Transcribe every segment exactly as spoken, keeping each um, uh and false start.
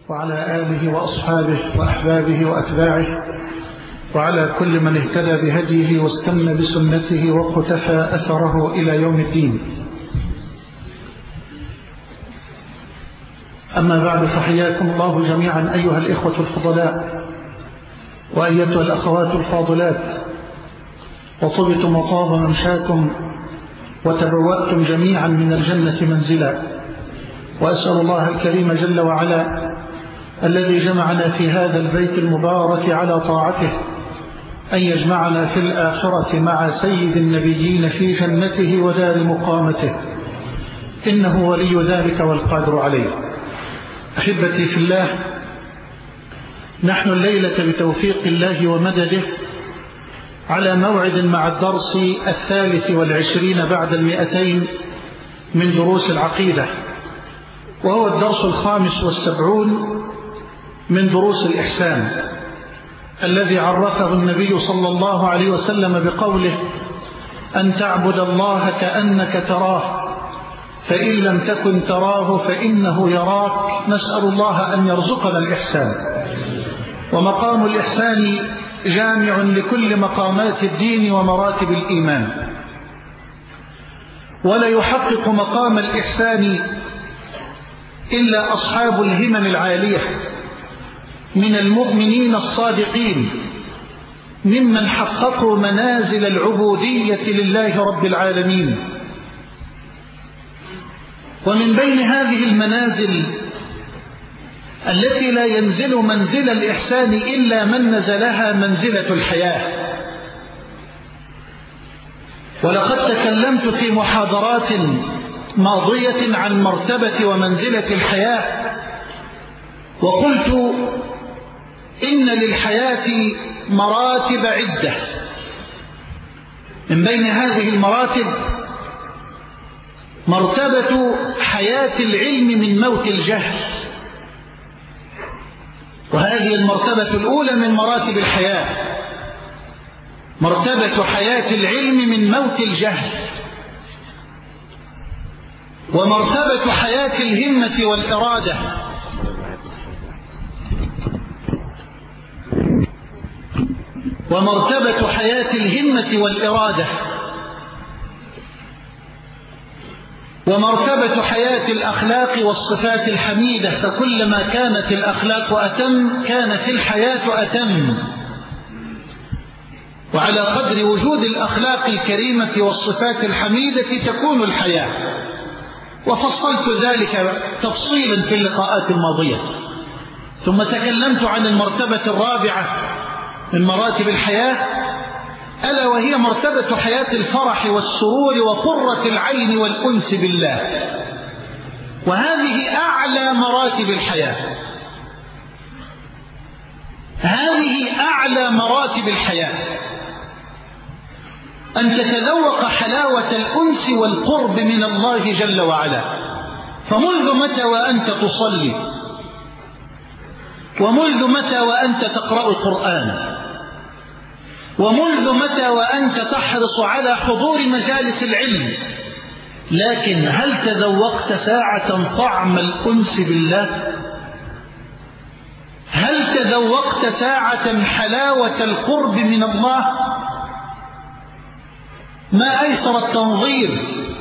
وعلى آله وأصحابه وأحبابه وأتباعه وعلى كل من اهتدى بهديه واستنى بسنته وقتفى أثره إلى يوم الدين. أما بعد، فحياكم الله جميعا أيها الإخوة الفضلاء وأيتها الأخوات الفاضلات، وطبتم وطاب ممشاكم وتبوأتم جميعا من الجنة منزلا. وأسأل الله الكريم جل وعلا الذي جمعنا في هذا البيت المبارك على طاعته أن يجمعنا في الآخرة مع سيد النبيين في جنته ودار مقامته، إنه ولي ذلك والقادر عليه. أحبتي في الله، نحن الليلة بتوفيق الله ومدده على موعد مع الدرس الثالث والعشرين بعد المئتين من دروس العقيدة، وهو الدرس الخامس والسبعون من دروس الإحسان الذي عرفه النبي صلى الله عليه وسلم بقوله: أن تعبد الله كأنك تراه فإن لم تكن تراه فإنه يراك. نسأل الله أن يرزقنا الإحسان. ومقام الإحسان جامع لكل مقامات الدين ومراتب الإيمان، ولا يحقق مقام الإحسان إلا أصحاب الهمم العالية من المؤمنين الصادقين، ممن حققوا منازل العبودية لله رب العالمين. ومن بين هذه المنازل التي لا ينزل منزل الإحسان إلا من نزلها منزلة الحياة. ولقد تكلمت في محاضرات ماضية عن مرتبة ومنزلة الحياة، وقلت إن للحياة مراتب عدة. من بين هذه المراتب مرتبة حياة العلم من موت الجهل، وهذه المرتبة الأولى من مراتب الحياة، مرتبة حياة العلم من موت الجهل. ومرتبة حياة الهمة والإرادة، ومرتبة حياة الهمة والإرادة ومرتبة حياة الأخلاق والصفات الحميدة. فكلما كانت الأخلاق أتم كانت الحياة أتم، وعلى قدر وجود الأخلاق الكريمة والصفات الحميدة تكون الحياة. وفصلت ذلك تفصيلا في اللقاءات الماضية. ثم تكلمت عن المرتبة الرابعة من مراتب الحياة، ألا وهي مرتبة حياة الفرح والسرور وقرة العين والأنس بالله. وهذه أعلى مراتب الحياة، هذه أعلى مراتب الحياة، أن تتذوق حلاوة الأنس والقرب من الله جل وعلا. فمنذ متى وأنت تصلي، ومنذ متى وأنت تقرأ القرآن، ومنذ متى وأنت تحرص على حضور مجالس العلم، لكن هل تذوقت ساعة طعم الأنس بالله؟ هل تذوقت ساعة حلاوة القرب من الله؟ ما أيسر التنظير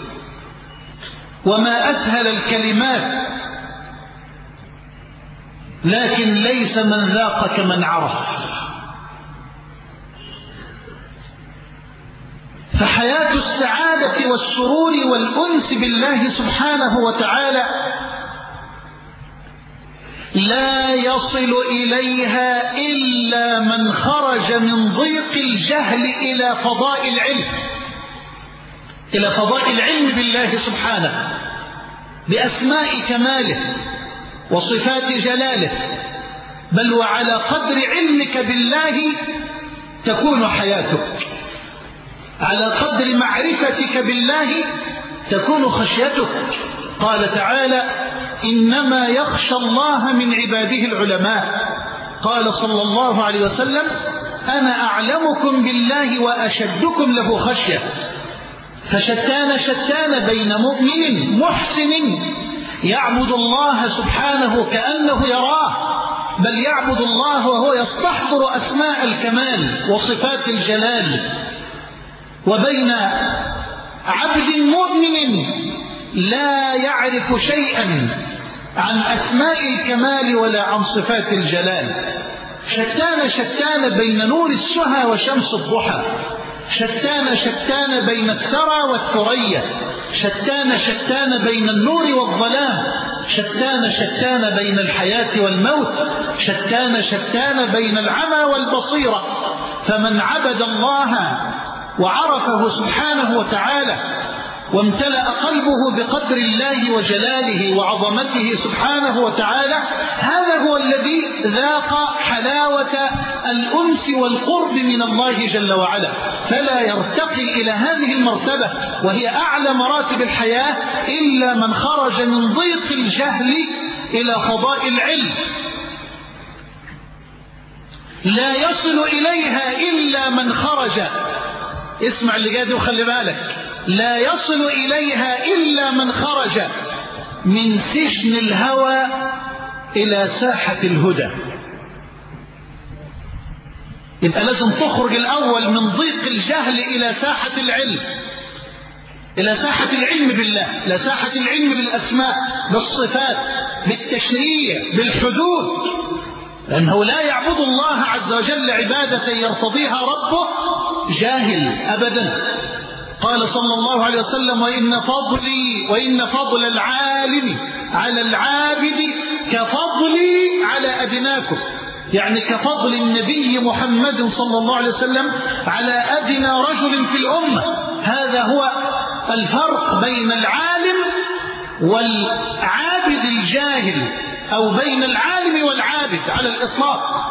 وما أسهل الكلمات، لكن ليس من ذاق كمن عرف. فحياة السعادة والسرور والأنس بالله سبحانه وتعالى لا يصل إليها إلا من خرج من ضيق الجهل إلى فضاء العلم، إلى فضاء العلم بالله سبحانه بأسماء كماله وصفات جلاله. بل وعلى قدر علمك بالله تكون حياتك، على قدر معرفتك بالله تكون خشيتك. قال تعالى: إنما يخشى الله من عباده العلماء. قال صلى الله عليه وسلم: أنا أعلمكم بالله وأشدكم له خشية. فشتان شتان بين مؤمن محسن يعبد الله سبحانه كأنه يراه، بل يعبد الله وهو يستحضر أسماء الكمال وصفات الجلال. وبين عبد مؤمن لا يعرف شيئا عن أسماء الكمال ولا عن صفات الجلال. شتان شتان بين نور السهى وشمس الضحى، شتان شتان بين الثرى والثريا، شتان شتان بين النور والظلام، شتان شتان بين الحياة والموت، شتان شتان بين العمى والبصيرة. فمن عبد الله وعرفه سبحانه وتعالى وامتلأ قلبه بقدر الله وجلاله وعظمته سبحانه وتعالى، هذا هو الذي ذاق حلاوة الأنس والقرب من الله جل وعلا، فلا يرتقي إلى هذه المرتبة وهي أعلى مراتب الحياة إلا من خرج من ضيق الجهل إلى فضاء العلم. لا يصل إليها إلا من خرج، اسمع اللي جاي وخلي بالك، لا يصل إليها إلا من خرج من سجن الهوى إلى ساحة الهدى. يبقى لازم تخرج الأول من ضيق الجهل إلى ساحة العلم، إلى ساحة العلم بالله، إلى ساحة العلم بالأسماء بالصفات بالتشريع بالحدود، لأنه لا يعبد الله عز وجل عبادة يرتضيها ربه جاهل أبدا. قال صلى الله عليه وسلم: وإن فضلي وإن فضل العالم على العابد كفضلي على أدناكم، يعني كفضل النبي محمد صلى الله عليه وسلم على أدنى رجل في الأمة. هذا هو الفرق بين العالم والعابد الجاهل، أو بين العالم والعابد على الإطلاق.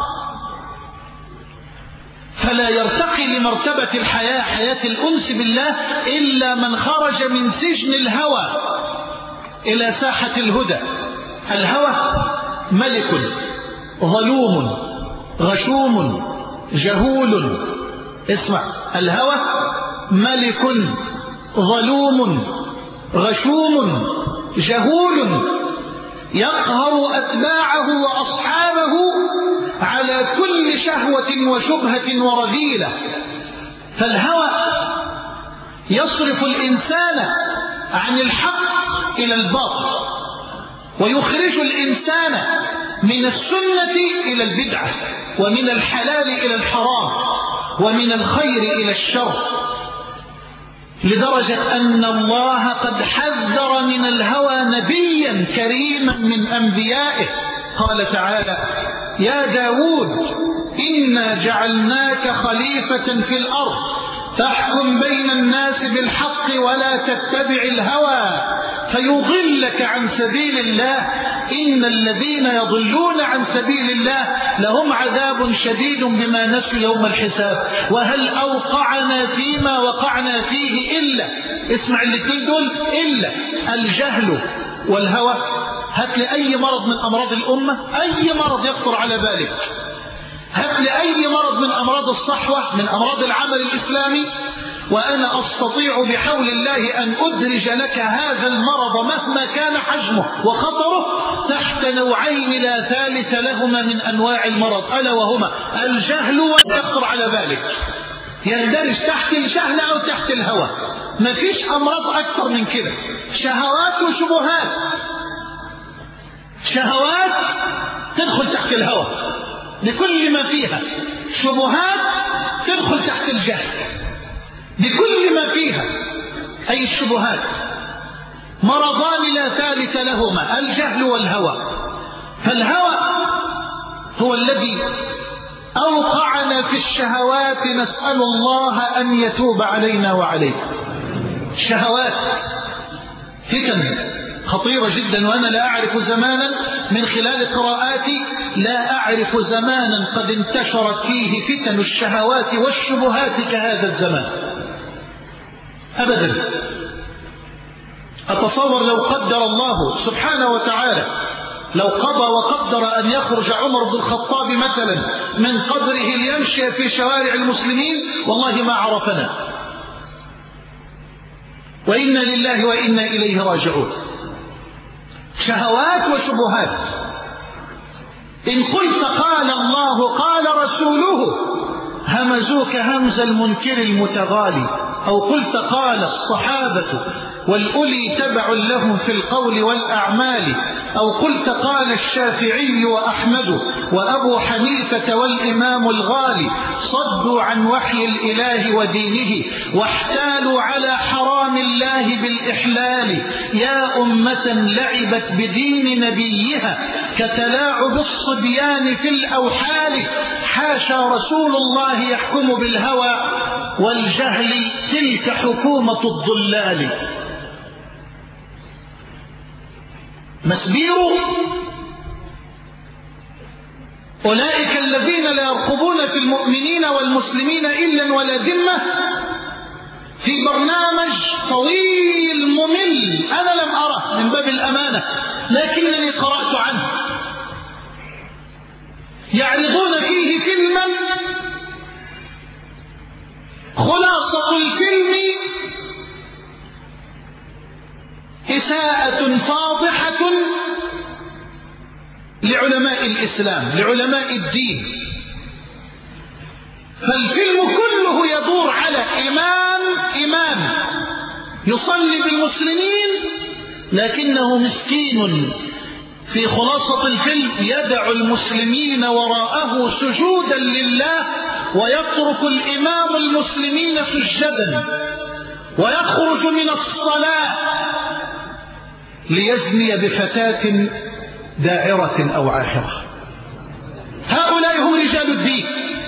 فلا يرتقي لمرتبة الحياة، حياة الأنس بالله، إلا من خرج من سجن الهوى إلى ساحة الهدى. الهوى ملك ظلوم غشوم جهول. اسمع، الهوى ملك ظلوم غشوم جهول يقهر أتباعه وأصحابه على كل شهوة وشبهة ورذيلة. فالهوى يصرف الإنسان عن الحق إلى الباطل، ويخرج الإنسان من السنة إلى البدعة، ومن الحلال إلى الحرام، ومن الخير إلى الشر، لدرجة أن الله قد حذر من الهوى نبيا كريما من أنبيائه. قال تعالى: يا داود إنا جعلناك خليفة في الأرض فاحكم بين الناس بالحق ولا تتبع الهوى فيضلك عن سبيل الله إن الذين يضلون عن سبيل الله لهم عذاب شديد بما نسوا يوم الحساب وهل أوقعنا فيما وقعنا فيه إلا، اسمع اللي دول، إلا الجهل والهوى. هات لي أي مرض من أمراض الأمة، أي مرض يخطر على بالك، هات لي أي مرض من أمراض الصحوة، من أمراض العمل الإسلامي، وأنا أستطيع بحول الله أن أدرج لك هذا المرض مهما كان حجمه وخطره تحت نوعين لا ثالث لهما من أنواع المرض، ألا وهما الجهل ويخطر على بالك، يندرج تحت الجهل أو تحت الهوى. ما فيش أمراض أكثر من كده، شهوات وشبهات. شهوات تدخل تحت الهوى بكل ما فيها، شبهات تدخل تحت الجهل بكل ما فيها. أي الشبهات مرضان لا ثالث لهما، الجهل والهوى. فالهوى هو الذي أوقعنا في الشهوات، نسأل الله أن يتوب علينا وعليكم. الشهوات فتن خطيرة جدا، وأنا لا أعرف زمانا من خلال قراءاتي لا أعرف زمانا قد انتشرت فيه فتن الشهوات والشبهات كهذا الزمان أبدا. أتصور لو قدر الله سبحانه وتعالى، لو قضى وقدر أن يخرج عمر بن الخطاب مثلا من قبره ليمشي في شوارع المسلمين، والله ما عرفنا. وإنا لله وإنا إليه راجعون. شهوات وشبهات. إن قلت قال الله قال رسوله همزوك همز المنكر المتغالي، أو قلت قال الصحابة والأولي تبع لهم في القول والأعمال، أو قلت قال الشافعي وأحمد وأبو حنيفة والإمام الغالي، صدوا عن وحي الإله ودينه واحتالوا على حرام الله بالإحلال. يا أمة لعبت بدين نبيها كتلاعب الصبيان في الأوحال. حاشا رسول الله يحكم بالهوى والجهل، تلك حكومة الضلال. مسبير أولئك الذين لا يرقبون في المؤمنين والمسلمين إلا ولا ذمة، في برنامج طويل ممل أنا لم أره من باب الأمانة لكنني قرأت عنه، يعرضون فيه فيلما خلاصة الفيلم إساءة فاضحة لعلماء الإسلام لعلماء الدين. فالفيلم كله يدور على إمام إمام يصلي بالمسلمين لكنه مسكين في خلاصة الفيلم يدع المسلمين وراءه سجودا لله، ويترك الإمام المسلمين سجدا، ويخرج من الصلاة ليزني بفتاة داعرة أو عاهرة. هؤلاء هم رجال الدين،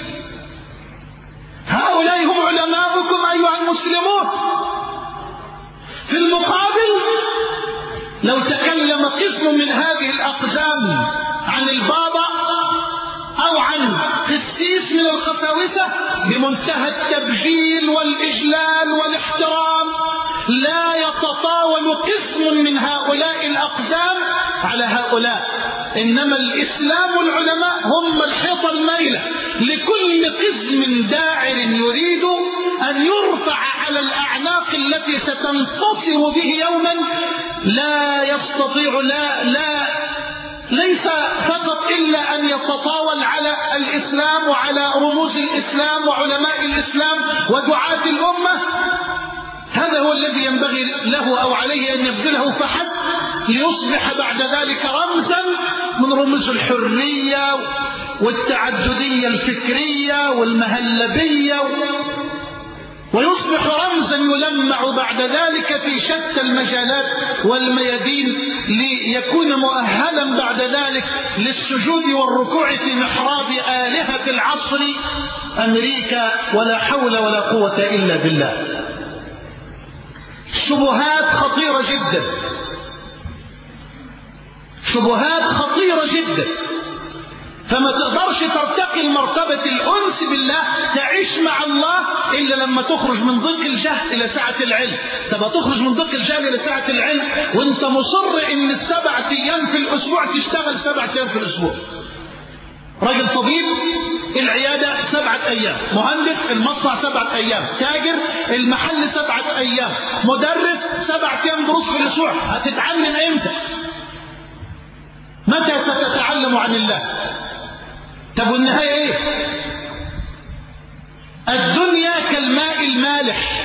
هؤلاء هم علماؤكم أيها المسلمون. في المقابل لو تكلم قسم من هذه الأقزام عن البابا أو عن قسيس من القساوسة بمنتهى التبجيل والإجلال والاحترام، لا يتطاول قسم من هؤلاء الأقزام على هؤلاء، إنما الإسلام والعلماء هم الحيطة الميلة لكل قسم داعر يريد أن يرفع على الأعناق التي ستنتصر به يوما. لا يستطيع لا لا ليس فقط إلا أن يتطاول على الإسلام وعلى رموز الإسلام وعلماء الإسلام ودعاة الأمة، هذا هو الذي ينبغي له أو عليه أن يبذله فحسب، ليصبح بعد ذلك رمزا من رموز الحرية والتعددية الفكرية والمهلبية، ويصبح رمزا يلمع بعد ذلك في شتى المجالات والميادين، ليكون مؤهلا بعد ذلك للسجود والركوع في محراب آلهة العصر أمريكا، ولا حول ولا قوة إلا بالله. شبهات خطيرة جدا، شبهات خطيرة جدا، فما تقدرش ترتقي لمرتبة الأنس بالله تعيش مع الله إلا لما تخرج من ضيق الجهل إلى سعة العلم. تبقى تخرج من ضيق الجهل إلى سعة العلم وانت مصر إن السبعة أيام في الأسبوع تشتغل سبعة أيام في الأسبوع. راجل طبيب العيادة سبعة أيام، مهندس المصنع سبعة أيام، تاجر المحل سبعة أيام، مدرس سبعة أيام دروس في الأسبوع. هتتعلم إمتى؟ متى ستتعلم عن الله؟ طب والنهاية ايه؟ الدنيا كالماء المالح،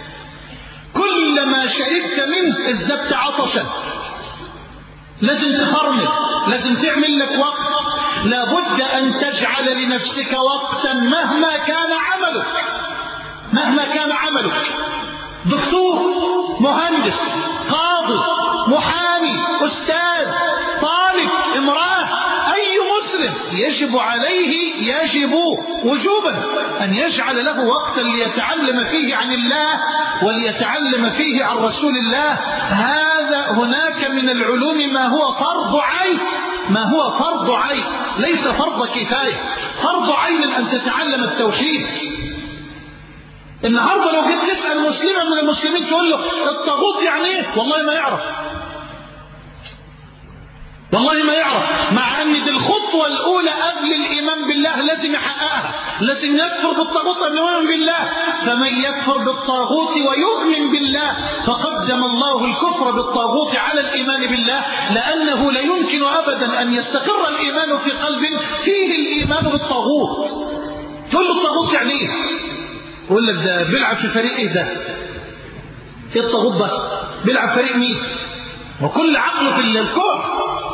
كلما شربت منه ازددت عطشا. لازم تفرمل، لازم تعمل لك وقت، لابد ان تجعل لنفسك وقتا مهما كان عملك، مهما كان عملك. دكتور، مهندس، قاضي، محامي، استاذ، طالب، امرأة، اي مسلم يجب عليه يجب وجوبا ان يجعل له وقتا ليتعلم فيه عن الله وليتعلم فيه عن رسول الله. هذا هناك من العلوم ما هو فرض عين، ما هو فرض عين ليس فرض كفاية. فرض عين ان تتعلم التوحيد. النهارده لو جيت تسأل مسلما من المسلمين تقول له الطاغوت يعني ايه؟ والله ما يعرف، والله ما يعرف، مع ان دي الخطوة الخطوة الأولى قبل الإيمان بالله لازم يحققها، لازم يكفر بالطاغوت قبل الإيمان بالله. فمن يكفر بالطاغوت ويؤمن بالله فقدم الله الكفر بالطاغوت على الإيمان بالله، لأنه لا يمكن أبدا أن يستقر الإيمان في قلب فيه الإيمان بالطاغوت. تقول له الطاغوت يعني إيه؟ يقول لك ده بيلعب في فريق إيه ده؟ إيه الطاغوت ده؟ بيلعب فريق مين؟ وكل عقله في الكون.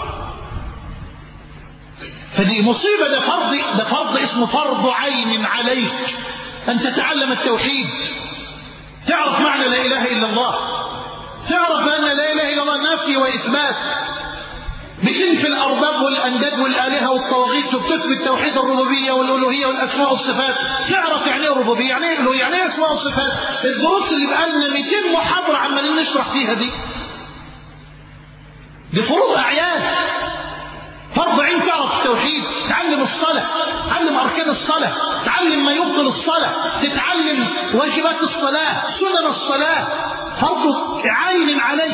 فدي مصيبة، ده فرض، ده فرض اسمه فرض عين عليك أن تتعلم التوحيد، تعرف معنى لا إله إلا الله، تعرف أن لا إله إلا الله نفي وإثبات، بتنفي الأرباب والأنداد والآلهة والطواغيت وبتثبت توحيد الربوبية والألوهية والأسماء والصفات. تعرف يعني إيه الربوبية، يعني إيه الألوهية، يعني إيه أسماء والصفات. الدروس اللي بقالنا مئتين محاضرة عمالين نشرح فيها دي دي فروض أعيان، فرض عين. تعرف التوحيد، تعلم الصلاة، تعلم أركان الصلاة، تعلم ما يبطل الصلاة، تتعلم واجبات الصلاة، سنن الصلاة، فرض عين عليك.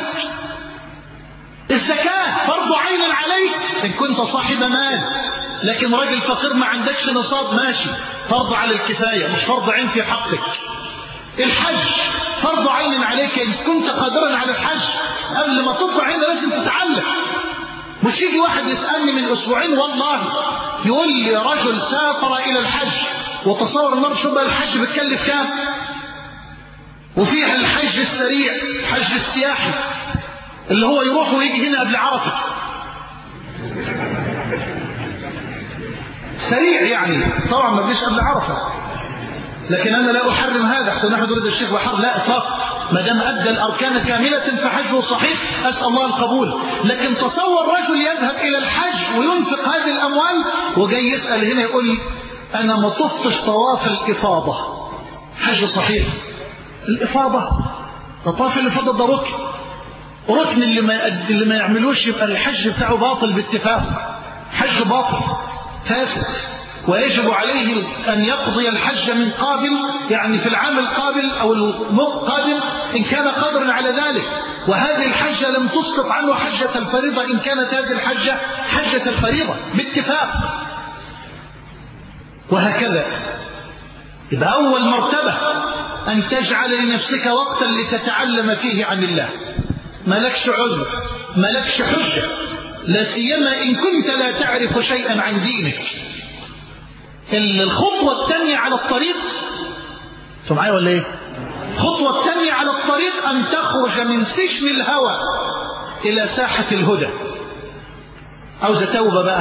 الزكاة فرض عين عليك إن كنت صاحب مال، لكن راجل فقير ما عندكش نصاب ماشي، فرض على الكفاية مش فرض عين في حقك. الحج فرض عين عليك إن كنت قادرا على الحج، قبل ما تطلع هنا لازم تتعلم. مش يجي واحد يسألني من أسبوعين والله يقول لي رجل سافر إلى الحج، وتصور النار شو بقى الحج بتكلف كام، وفيها الحج السريع، حج السياحي اللي هو يروح ويجي هنا قبل عرفة، سريع يعني طبعا ما بيجيش قبل عرفة، لكن أنا لا أحرم هذا أحسن نحن يريد الشيخ وحر، لا إطلاق، ما دام أدى الأركان كاملة فحجه صحيح، أسأل الله القبول. لكن تصور رجل يذهب إلى الحج وينفق هذه الأموال وجاي يسأل هنا يقول أنا ما طفتش طواف الإفاضة، حج صحيح. الإفاضة طواف الإفاضة ده ركن، ركن اللي ما اللي ما يعملوش يبقى الحج بتاعه باطل باتفاق، حج باطل فاسد، ويجب عليه أن يقضي الحج من قابل، يعني في العام القابل أو القادم إن كان قادرا على ذلك. وهذه الحجة لم تسقط عنه حجة الفريضة إن كانت هذه الحجة حجة الفريضة باتفاق، وهكذا. إذا أول مرتبة أن تجعل لنفسك وقتا لتتعلم فيه عن الله، ملكش عذر، ملكش حجة، لا سيما إن كنت لا تعرف شيئا عن دينك. الخطوة الثانية على الطريق، انتوا معايا ولا ايه؟ الخطوة الثانية على الطريق أن تخرج من سجن الهوى إلى ساحة الهدى. عاوزة توبة بقى،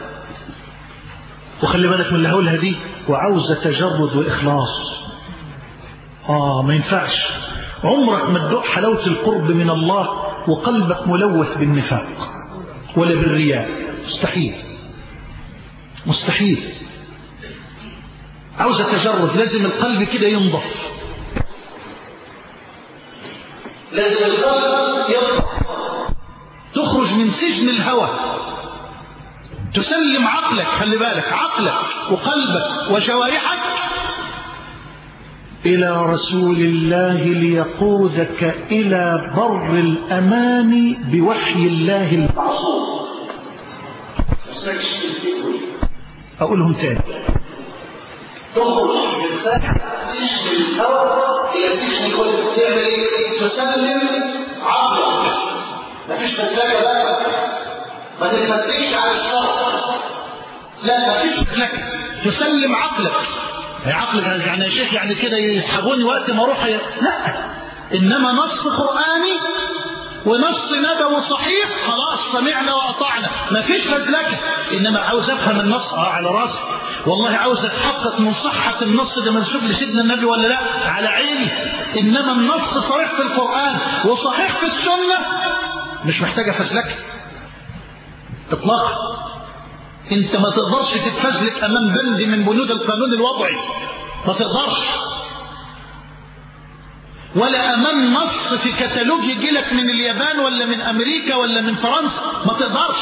وخلي بالك من اللي هقولها دي، وعاوزة تجرد وإخلاص. آه ما ينفعش عمرك ما تدوق حلاوة القرب من الله وقلبك ملوث بالنفاق ولا بالرياء، مستحيل مستحيل. عاوزة تجرد، لازم القلب كده ينضف، لازم القلب ينضف، تخرج من سجن الهوى، تسلم عقلك، خلي بالك عقلك وقلبك وجوارحك إلى رسول الله ليقودك إلى بر الأمان بوحي الله المعصوم. أقولهم تاني، تخرج من سجن الهوى إلى سجن القلب، تعمل إيه؟ تسلم عقلك، مفيش فسلكة بقى، ما تتفسكش على الشر، لا مفيش فسلكة، تسلم عقلك. يا عقلك يعني يا شيخ يعني كده يسحبوني وقت ما اروح، لا، انما نص قرآني ونص نبوي صحيح، خلاص سمعنا واطعنا، ما فيش فزلكه. انما عاوز افهم النص اه على راسي، والله عاوز اتحقق من صحه النص ده منسوب لسيدنا النبي ولا لا، على عيني. انما النص صحيح في القرآن وصحيح في السنه، مش محتاجه فزلكه اطلاقا. انت ما تقدرش تتفزلك امام بند من بنود القانون الوضعي، ما تقدرش، ولا امام نص في كتالوج يجي لك من اليابان ولا من امريكا ولا من فرنسا، ما تقدرش.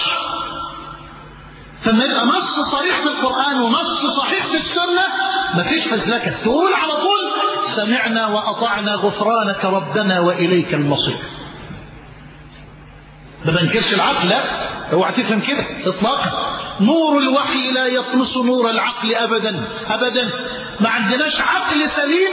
فما يبقى نص صريح في القرآن ونص صحيح في السنة، ما فيش فزلكة، تقول على طول سمعنا واطعنا غفرانك ربنا واليك المصير. ما بنكرش العقل، لا اوعى تفهم كده اطلاقا. نور الوحي لا يطمس نور العقل أبدا أبدا. ما عندناش عقل سليم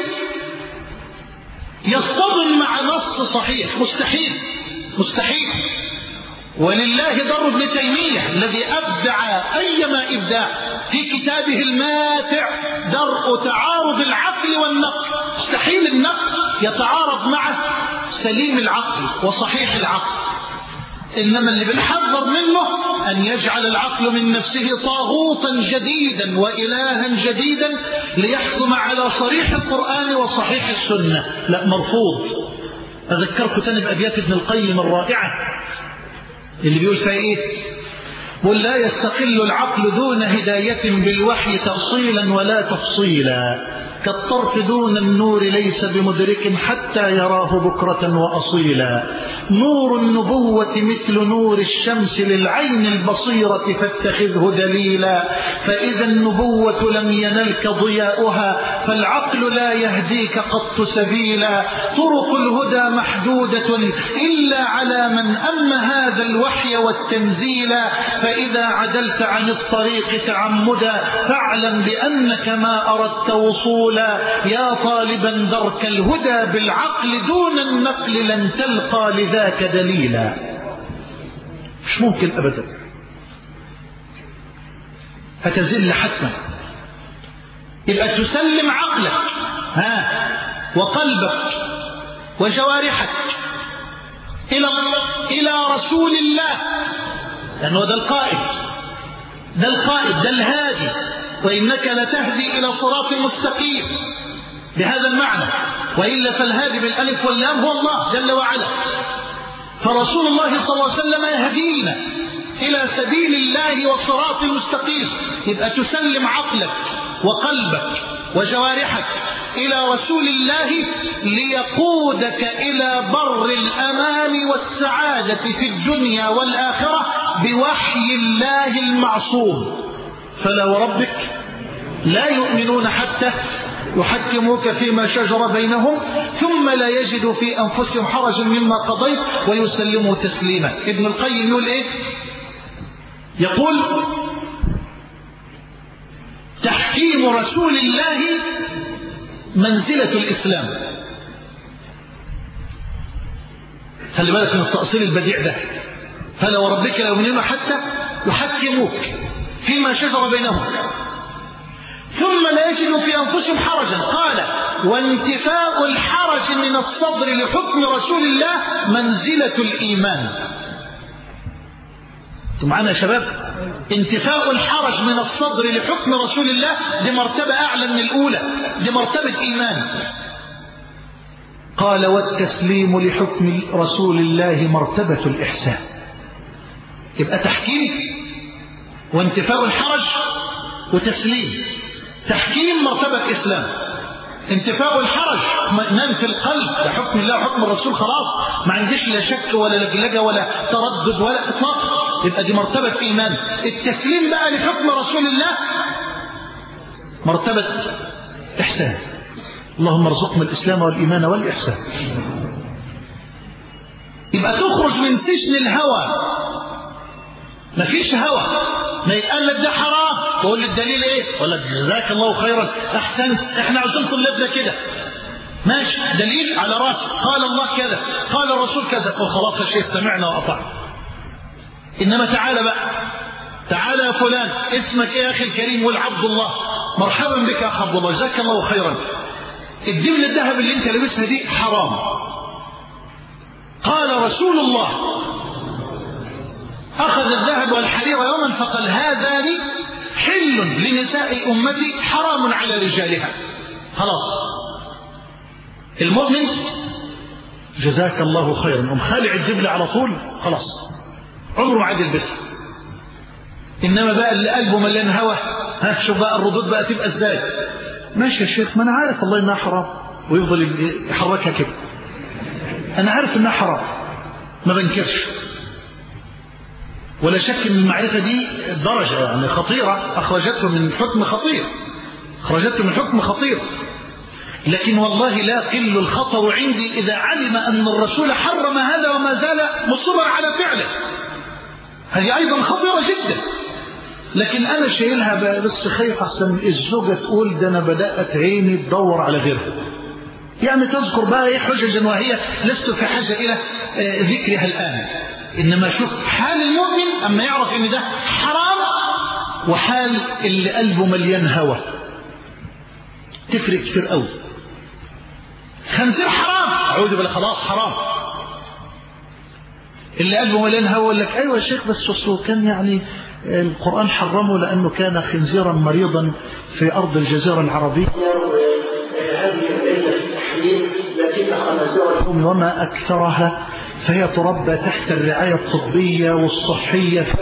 يصطدم مع نص صحيح، مستحيل مستحيل. ولله در ابن تيمية الذي أبدع أيما إبداع في كتابه الماتع درء تعارض العقل والنقل. مستحيل النقل يتعارض مع سليم العقل وصحيح العقل، إنما اللي بنحذر منه أن يجعل العقل من نفسه طاغوتا جديدا وإلها جديدا ليحكم على صريح القرآن وصحيح السنة. لا، مرفوض. أذكركم تاني بأبيات ابن القيم الرائعة اللي بيقول فيها إيه؟ بل لا يستقل العقل دون هداية بالوحي تأصيلا ولا تفصيلا، كالطرف دون النور ليس بمدرك حتى يراه بكرة وأصيلا. نور النبوة مثل نور الشمس للعين البصيرة فاتخذه دليلا، فإذا النبوة لم ينلك ضياؤها فالعقل لا يهديك قط سبيلا. طرق الهدى محدودة إلا على من أم هذا الوحي والتنزيلا، فإذا عدلت عن الطريق تعمدا فاعلم بأنك ما أردت وصولا. يا طالبا درك الهدى بالعقل دون النقل لن تلقى لذاك دليلا. مش ممكن أبدا، هتزل حتما. يبقى تسلم عقلك ها وقلبك وجوارحك إلى إلى رسول الله، لأنه ده القائد، ده القائد، ده الهادي. وإنك لتهدي إلى صراط مستقيم بهذا المعنى، وإلا فالهادي بالألف واللام هو الله جل وعلا. فرسول الله صلى الله عليه وسلم يهدينا إلى سبيل الله والصراط المستقيم. يبقى تسلم عقلك وقلبك وجوارحك إلى رسول الله ليقودك إلى بر الأمان والسعادة في الدنيا والآخرة بوحي الله المعصوم. فلا وربك لا يؤمنون حتى يحكموك فيما شجر بينهم ثم لا يجدوا في أنفسهم حرجا مما قضيت ويسلموا تسليما. ابن القيم يقول إيه؟ يقول تحكيم رسول الله منزلة الإسلام. خلي بالك من التأصيل البديع ده. فلا وربك لا يؤمنون حتى يحكموك فيما شجر بينهم ثم لا يجدوا في أنفسهم حرجا. قال وانتفاء الحرج من الصدر لحكم رسول الله منزلة الإيمان. انتم معنا يا شباب؟ انتفاء الحرج من الصدر لحكم رسول الله دي مرتبة أعلى من الأولى، دي مرتبة إيمان. قال والتسليم لحكم رسول الله مرتبة الإحسان. يبقى تحكيم وانتفاء الحرج وتسليم. تحكيم مرتبة إسلام، انتفاء الحرج اطمئنان في القلب لحكم الله وحكم الرسول، خلاص ما عنديش لا شك ولا لجلجة ولا تردد ولا إطلاق، يبقى دي مرتبة إيمان. التسليم بقى لحكم رسول الله مرتبة إحسان. اللهم ارزقنا الإسلام والإيمان والإحسان. يبقى تخرج من سجن الهوى. مفيش هوى، ما يتقال لك ده حرام تقول لي الدليل ايه؟ ولا جزاك الله خيرا احسنت، احنا عاوزين طلابنا كده ماشي، دليل على راسك، قال الله كذا قال الرسول كذا، وخلاص يا شيخ سمعنا وأطعنا. انما تعالى بقى، تعالى يا فلان اسمك ايه يا اخي الكريم؟ والعبد الله. مرحبا بك يا عبد الله جزاك الله خيرا. الدبل الذهب اللي انت لابسها دي حرام، قال رسول الله أخذ الذهب والحرير يوما فقال هذان حل لنساء أمتي حرام على رجالها. خلاص المؤمن جزاك الله خيرا أم خالع الدبل على طول، خلاص عمره عدل بس. إنما بقى اللي قلبه مليان هوى، ها شوف بقى الردود بقى تبقى ازاي. ماشي يا شيخ ما أنا عارف والله إنها حرام، ويفضل يحركها كده. أنا عارف إنها حرام ما بنكرش، ولا شك ان المعرفة دي درجة يعني خطيرة، أخرجته من حكم خطير، أخرجته من حكم خطير. لكن والله لا قل الخطر عندي إذا علم أن الرسول حرم هذا وما زال مصرا على فعله. هذه أيضا خطيرة جدا. لكن أنا شايلها بس خايف أحسن الزوجة تقول ده أنا بدأت عيني تدور على غيرها، يعني تذكر بقى إيه حججا وهي لست في حاجة إلى ذكرها الآن. إنما شوف حال المؤمن أما يعرف إن ده حرام، وحال اللي قلبه مليان هوى تفرق كتير قوي. خنزير حرام، أعوذ بالله، خلاص حرام. اللي قلبه مليان هوى يقول لك أيوة يا شيخ بس أصله كان يعني القرآن حرمه لأنه كان خنزيرا مريضا في أرض الجزيرة العربية، هذه العلة في التحريم، لكن خنازير اليوم وما أكثرها فهي تربى تحت الرعاية الطبية والصحية في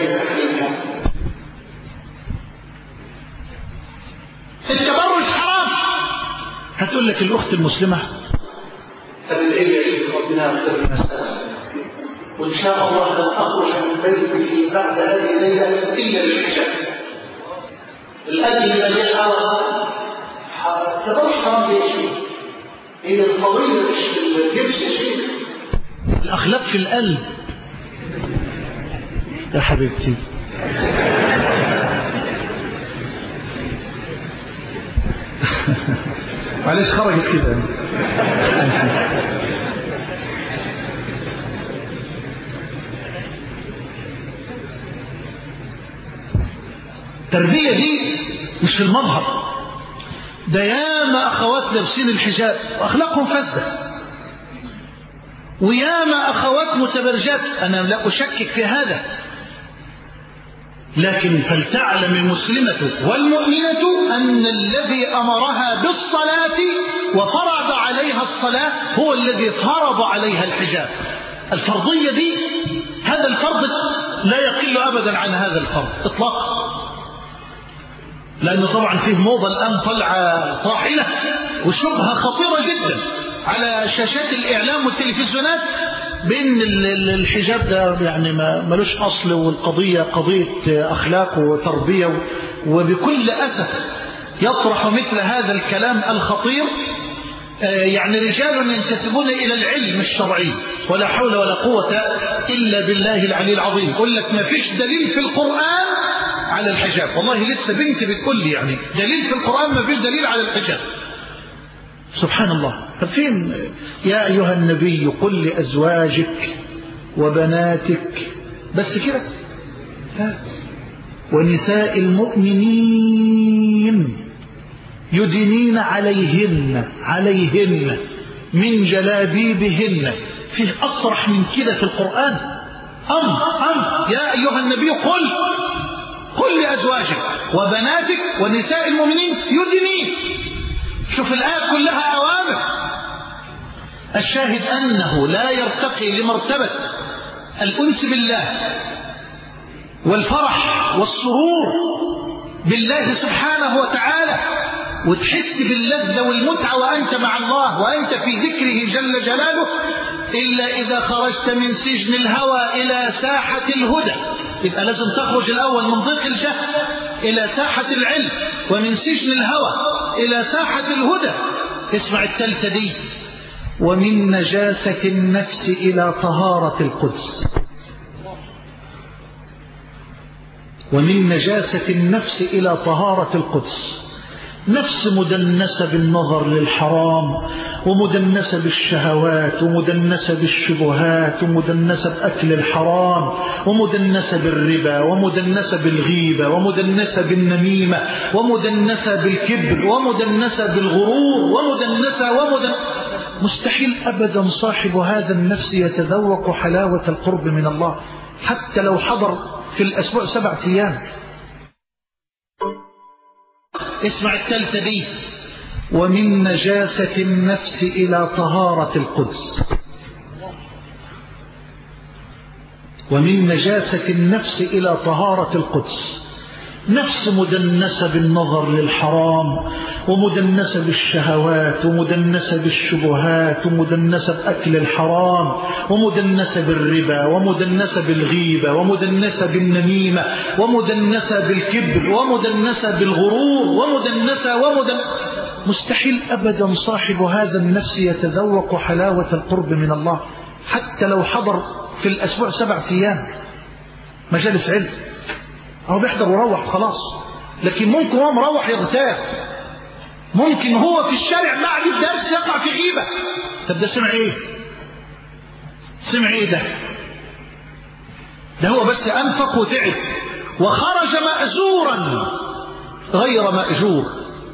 التبرج حرام. هتقول لك الأخت المسلمة ربنا يغفر لنا وإن شاء الله لن أخرج من بيتي بعد هذه الليلة إلا بالحجاب. الأكل الذي حرام تبرج حرام ليش؟ هي القضية مش الجبس شيء، الأخلاق في القلب يا حبيبتي. معلش خرجت كده. التربية دي مش في المظهر، ده ياما أخوات لابسين الحجاب وأخلاقهم فاسدة، وياما أخوات متبرجات، أنا لا أشكك في هذا، لكن فلتعلم المسلمة والمؤمنة أن الذي أمرها بالصلاة وفرض عليها الصلاة هو الذي فرض عليها الحجاب. الفرضية دي هذا الفرض لا يقل أبدا عن هذا الفرض إطلاقا، لأنه طبعا فيه موضة الآن طلعة طاحنة وشبهة خطيرة جدا على شاشات الإعلام والتلفزيونات بأن الحجاب ده يعني ما ملوش أصل، والقضية قضية أخلاق وتربية، وبكل أسف يطرح مثل هذا الكلام الخطير يعني رجال ينتسبون إلى العلم الشرعي ولا حول ولا قوة إلا بالله العلي العظيم، يقول لك ما فيش دليل في القرآن على الحجاب. والله لسه بنتي بتقول لي يعني دليل في القرآن ما فيش دليل على الحجاب. سبحان الله. فين يا أيها النبي قل لأزواجك وبناتك بس كده، ونساء المؤمنين يدنين عليهن عليهن من جلابيبهن. فيه أصرح من كده في القرآن؟ أم أم يا أيها النبي قل قل لأزواجك وبناتك ونساء المؤمنين يدنين. شوف الآية كلها أوامر. الشاهد أنه لا يرتقي لمرتبة الأنس بالله والفرح والسرور بالله سبحانه وتعالى، وتحس باللذة والمتعة وأنت مع الله وأنت في ذكره جل جلاله، إلا إذا خرجت من سجن الهوى إلى ساحة الهدى. يبقى لازم تخرج الأول من ضيق الجهل إلى ساحة العلم، ومن سجن الهوى إلى ساحة الهدى. اسمع التالتة دي: ومن نجاسة النفس إلى طهارة القدس. ومن نجاسة النفس إلى طهارة القدس. نفس مدنسة بالنظر للحرام، ومدنسة بالشهوات، ومدنسة بالشبهات، ومدنسة بأكل الحرام، ومدنسة بالربا، ومدنسة بالغيبة، ومدنسة بالنميمة، ومدنسة بالكبر، ومدنسة بالغرور، ومدنسة ومدنسة. مستحيل أبدا صاحب هذا النفس يتذوق حلاوة القرب من الله حتى لو حضر في الأسبوع سبعة أيام. اسمع الثالثة دي: ومن نجاسة النفس إلى طهارة القدس. ومن نجاسة النفس إلى طهارة القدس. نفس مدنسة بالنظر للحرام، ومدنسة بالشهوات، ومدنسة بالشبهات، ومدنسة بأكل الحرام، ومدنسة بالربا، ومدنسة بالغيبة، ومدنسة بالنميمة، ومدنسة بالكبر، ومدنسة بالغرور، ومدنسة ومدنسة. مستحيل أبدا صاحب هذا النفس يتذوق حلاوة القرب من الله حتى لو حضر في الأسبوع سبعة أيام مجالس علم. هو بيحضر وروح خلاص، لكن ممكن هو مروح يغتاب، ممكن هو في الشارع بعد الدرس يقع في غيبة. طب ده سمع ايه؟ سمع ايه ده؟ ده هو بس أنفق وتعب وخرج مأزورا غير مأجور.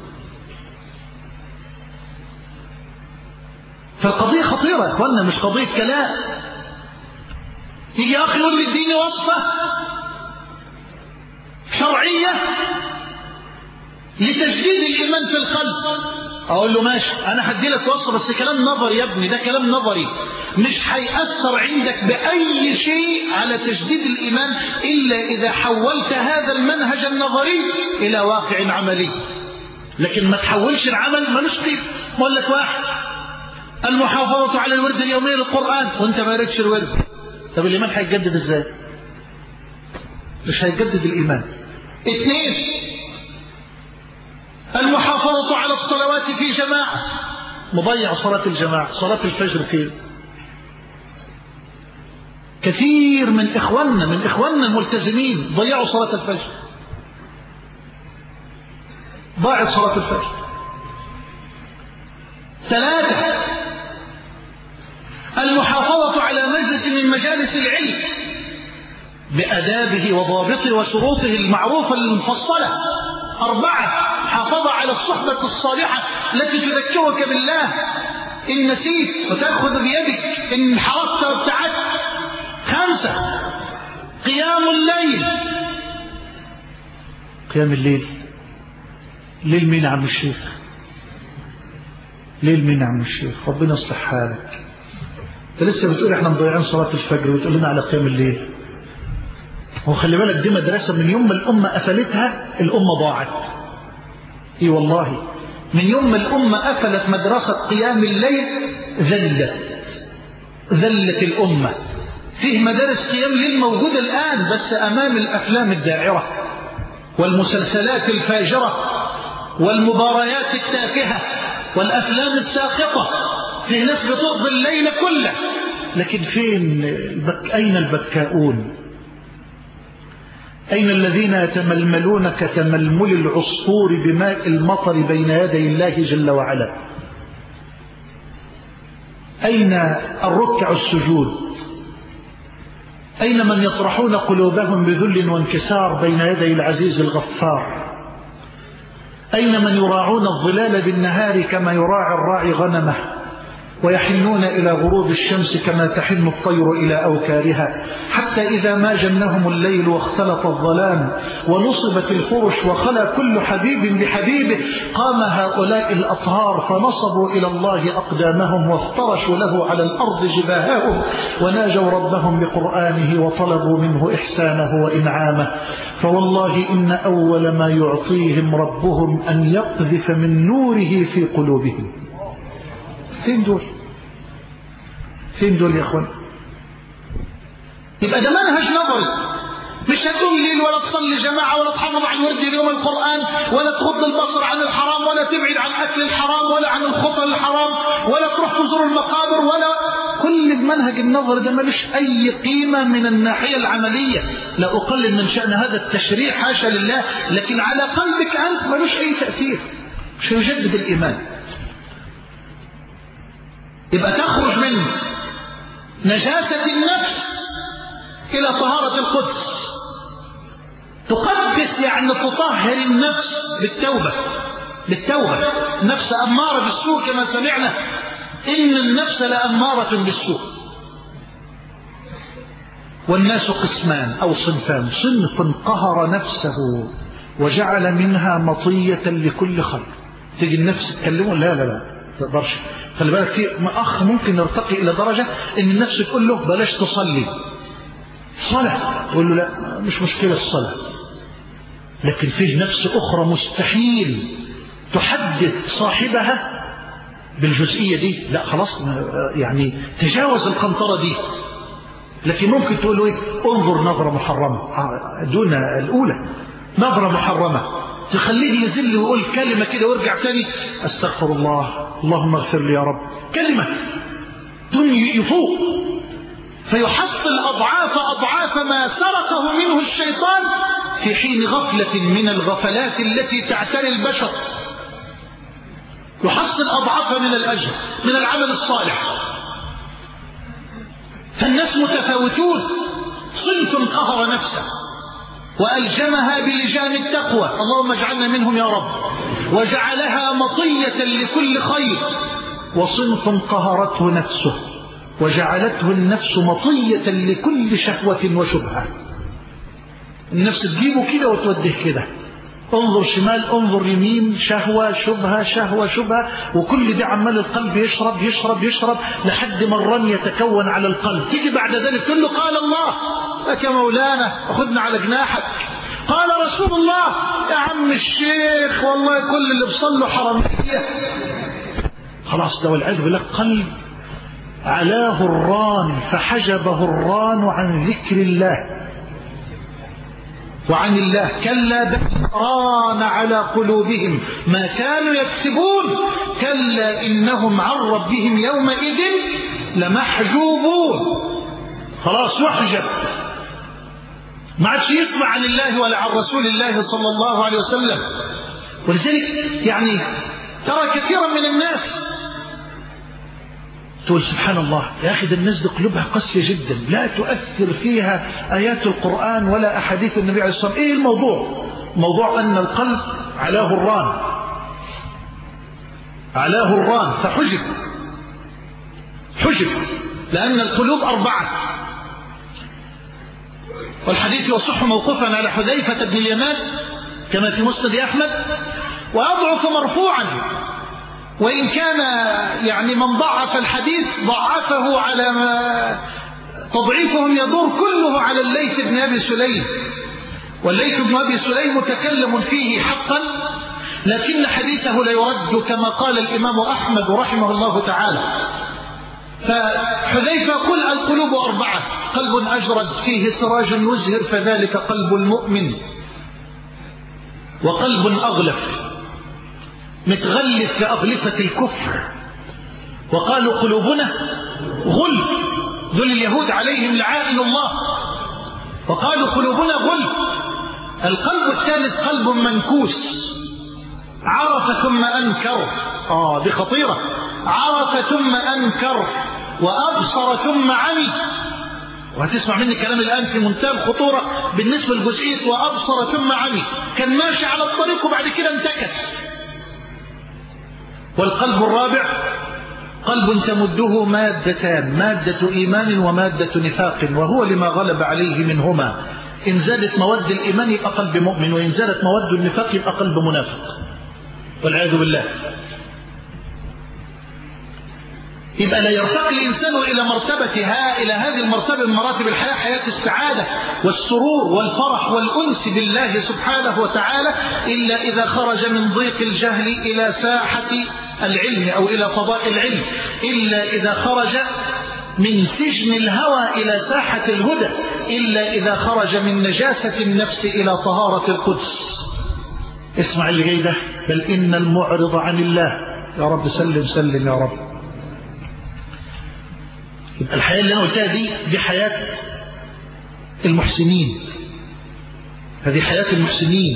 فالقضية خطيرة يا اخوانا، مش قضية كلام. يجي اخي يقول لي اديني وصفة شرعية لتجديد الإيمان في القلب، أقول له ماشي، أنا هدي لك وصفة بس كلام نظري يا ابني، ده كلام نظري مش هيأثر عندك بأي شيء على تجديد الإيمان إلا إذا حولت هذا المنهج النظري إلى واقع عملي. لكن ما تحولش العمل ملوش قيمة. بقول لك واحد المحافظة على الورد اليومي للقرآن وأنت ما قريتش الورد، طب الإيمان هيتجدد إزاي؟ مش هيجدد الإيمان. اثنين، المحافظة على الصلوات في جماعة، مضيع صلاة الجماعة، صلاة الفجر فين؟ كثير من إخواننا من إخواننا الملتزمين ضيعوا صلاة الفجر، ضاعت صلاة الفجر. ثلاثة، المحافظة على مجلس من مجالس العلم بأدابه وضابطه وشروطه المعروفة المفصلة. أربعة، حافظ على الصحبة الصالحة التي تذكرك بالله إن نسيت وتأخذ بيدك إن حرصت وابتعدت. خمسة، قيام الليل. قيام الليل، ليل مين عم الشيخ؟ ليل مين عم الشيخ؟ ربنا يصلح حالك. انت لسه بتقول احنا مضيعين صلاة الفجر وتقول لنا على قيام الليل. هو خلي بالك دي مدرسة من يوم ما الأمة قفلتها الأمة ضاعت. اي والله من يوم ما الأمة قفلت مدرسة قيام الليل ذلت ذلت الأمة. فيه مدارس قيام الليل موجودة الآن بس أمام الأفلام الداعرة والمسلسلات الفاجرة والمباريات التافهة والأفلام الساقطة. فيه ناس بتقضي الليل كله، لكن فين البك... أين البكاؤون؟ أين الذين يتململون كتململ العصفور بماء المطر بين يدي الله جل وعلا؟ أين الركع السجود؟ أين من يطرحون قلوبهم بذل وانكسار بين يدي العزيز الغفار؟ أين من يراعون الظلال بالنهار كما يراعي الراعي غنمه ويحنون إلى غروب الشمس كما تحن الطير إلى أوكارها، حتى إذا ما جنهم الليل واختلط الظلام ونصبت الفرش وخلى كل حبيب بحبيبه قام هؤلاء الأطهار فنصبوا إلى الله أقدامهم وافترشوا له على الأرض جباههم وناجوا ربهم بقرآنه وطلبوا منه إحسانه وإنعامه. فوالله إن أول ما يعطيهم ربهم أن يقذف من نوره في قلوبهم. فين دول؟ فين دول يا اخوان؟ يبقى ده منهج نظري، مش هتقوم ليل ولا تصلي جماعة ولا تحافظ على الورد اليوم القرآن ولا تغض البصر عن الحرام ولا تبعد عن أكل الحرام ولا عن الخطى الحرام ولا تروح تزور المقابر ولا كل المنهج النظري ده ملوش أي قيمة من الناحية العملية. لا أقلل من شأن هذا التشريع حاشا لله، لكن على قلبك أنت ملوش أي تأثير، مش يجدد الإيمان. يبقى تخرج من نجاسة النفس إلى طهارة القدس. تقدس يعني تطهر النفس بالتوبة بالتوبة. النفس أمارة بالسوء كما سمعنا، إن النفس لأمارة بالسوء. والناس قسمان أو صنفان، صنف قهر نفسه وجعل منها مطية لكل خير. تيجي النفس تكلمه لا لا لا تقدرش. خلي بالك في أخ ممكن يرتقي إلى درجة إن النفس تقول له بلاش تصلي صلاة، تقول له لا مش مشكلة الصلاة. لكن فيه نفس أخرى مستحيل تحدث صاحبها بالجزئية دي، لا خلاص يعني تجاوز القنطرة دي. لكن ممكن تقول له إيه؟ انظر نظرة محرمة دون الأولى، نظرة محرمة تخليه يزل ويقول كلمة كده ويرجع تاني استغفر الله اللهم اغفر لي يا رب، كلمة دون يفوق فيحصل أضعاف أضعاف ما سرقه منه الشيطان في حين غفلة من الغفلات التي تعتري البشر يحصل أضعاف من الأجر من العمل الصالح. فالناس متفاوتون. صنف قهر نفسه وألجمها بلجام التقوى، اللهم اجعلنا منهم يا رب، وجعلها مطية لكل خير. وصنف قهرته نفسه وجعلته النفس مطية لكل شهوة وشبهة. النفس تجيبه كده وتوده كده، انظر شمال انظر يمين، شهوة شبهة شهوة شبهة، وكل ده عمال القلب يشرب يشرب يشرب لحد ما الرن يتكون على القلب. تيجي بعد ذلك تقول له قال الله لك مولانا خذنا على جناحك، قال رسول الله يا عم الشيخ والله كل اللي بصله حرامية. خلاص ده والعياذ بالله قلب علاه الران فحجبه الران عن ذكر الله وعن الله. كلا بل ران على قلوبهم ما كانوا يكسبون كلا إنهم عن ربهم يومئذ لمحجوبون. خلاص يحجب، ما عادش يسمع عن الله ولا عن رسول الله صلى الله عليه وسلم. ولذلك يعني ترى كثيرا من الناس تقول سبحان الله يا أخي ده الناس دي قلوبها قاسية جدا، لا تؤثر فيها آيات القرآن ولا أحاديث النبي عليه الصلاة والسلام. إيه الموضوع؟ موضوع أن القلب علاه الران علاه الران فحجب حجب لأن القلوب أربعة. والحديث يصح موقوفا على حذيفة بن اليمان كما في مسند أحمد، وأضعف مرفوعا، وإن كان يعني من ضعف الحديث ضعفه على ما تضعيفهم يدور كله على الليث بن أبي سليم، والليث بن أبي سليم متكلم فيه حقا، لكن حديثه لا يرد كما قال الإمام أحمد رحمه الله تعالى. فحذيفة قل القلوب أربعة: قلب أجرد فيه سراج يزهر فذلك قلب المؤمن، وقلب أغلف متغلف كأغلفة الكفر، وقالوا قلوبنا غلف، ذل اليهود عليهم لعائن الله، وقالوا قلوبنا غلف. القلب الثالث قلب منكوس، عرف ثم أنكر، آه دي خطيرة، عرف ثم أنكر وأبصر ثم عمي. وهتسمع مني كلام الآن في منتهى الخطورة بالنسبة لجزئية وأبصر ثم عمي، كان ماشي على الطريق وبعد كده انتكس. والقلب الرابع قلب تمده مادتان: مادة إيمان ومادة نفاق، وهو لما غلب عليه منهما. إن زادت مواد الإيمان يبقى قلب مؤمن، وإن زادت مواد النفاق يبقى قلب منافق والعياذ بالله. يبقى لا يرتقي الإنسان إلى مرتبتها إلى هذه المرتبة من مراتب الحياة، حياة السعادة والسرور والفرح والأنس بالله سبحانه وتعالى، إلا إذا خرج من ضيق الجهل إلى ساحة العلم أو إلى فضاء العلم، إلا إذا خرج من سجن الهوى إلى ساحة الهدى، إلا إذا خرج من نجاسة النفس إلى طهارة القدس. اسمع اللي جاي ده: بل إن المعرض عن الله، يا رب سلم سلم يا رب. يبقى الحياة اللي أنا قلتها دي دي حياة المحسنين، هذه حياة المحسنين،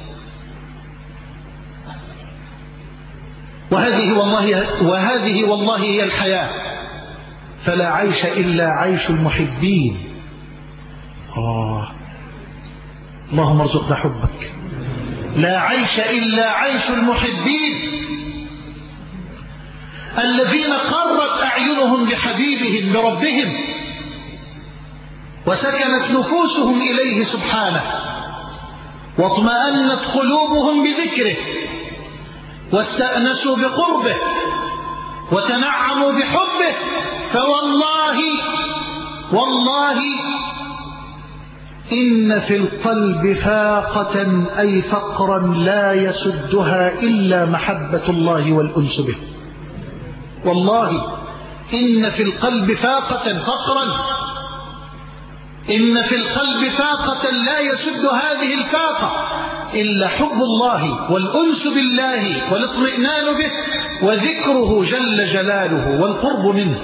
وهذه والله وهذه والله هي الحياة، فلا عيش إلا عيش المحبين. آه اللهم ارزقنا حبك. لا عيش إلا عيش المحبين الذين قرت أعينهم بحبيبهم بربهم، وسكنت نفوسهم إليه سبحانه، واطمأنت قلوبهم بذكره، واستأنسوا بقربه، وتنعموا بحبه. فوالله والله إن في القلب فاقة، أي فقرا لا يسدها إلا محبة الله والأنس به. والله إن في القلب فاقة، فقرا، إن في القلب فاقة لا يسد هذه الفاقة إلا حب الله والأنس بالله والاطمئنان به وذكره جل جلاله والقرب منه.